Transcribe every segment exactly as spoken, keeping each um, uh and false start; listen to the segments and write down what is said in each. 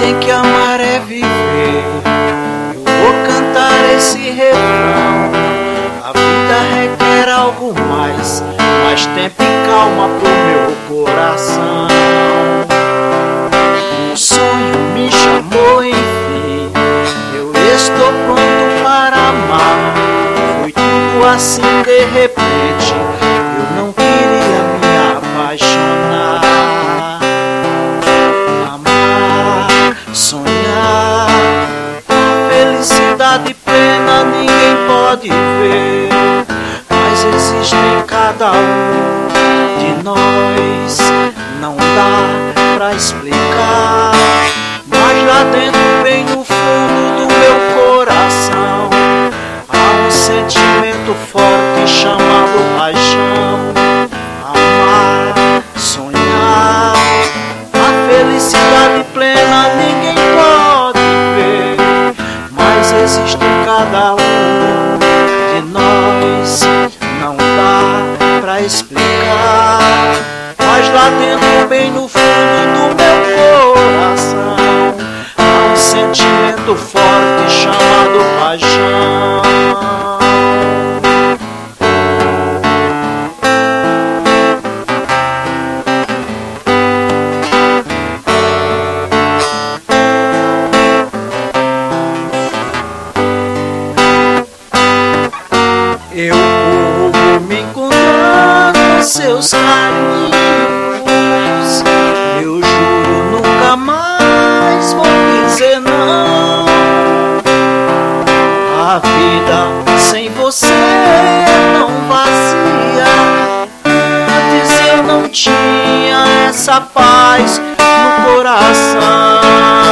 Dizem que amar é viver, eu vou cantar esse refrão. A vida requer algo mais, mais tempo e calma pro meu coração. Um sonho me chamou, enfim, eu estou pronto para amar. Foi tudo assim de repente, eu não queria me apaixonar. Amar, sonhar, a felicidade plena ninguém pode ver, mas existe em cada um de nós. Não dá pra explicar, mas lá dentro, bem no fundo do meu coração, há um sentimento forte chamado paixão. Amar, sonhar, a felicidade plena ninguém pode ver, mas existe em cada um de nós. Não dá pra explicar, mas lá dentro, bem no fundo do meu coração, há um sentimento forte chamado paixão. Eu vou me encontrar nos seus carinhos, eu juro nunca mais vou dizer não. A vida sem você é tão vazia, antes eu não tinha essa paz no coração.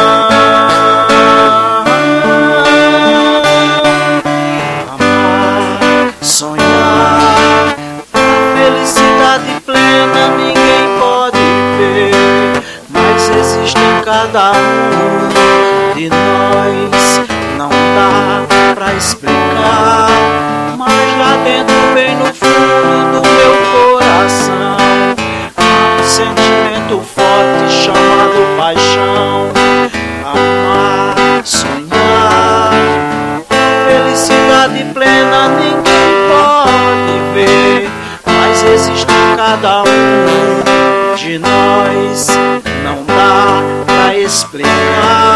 Sonhar, felicidade plena ninguém pode ver, mas existe em cada um de nós. Não dá pra explicar, mas lá dentro, bem no fundo do meu coração, há um sentimento forte chamado paixão. Amar, sonhar, felicidade plena ninguém pode ver, mas existe em cada um de nós. Não dá pra explicar,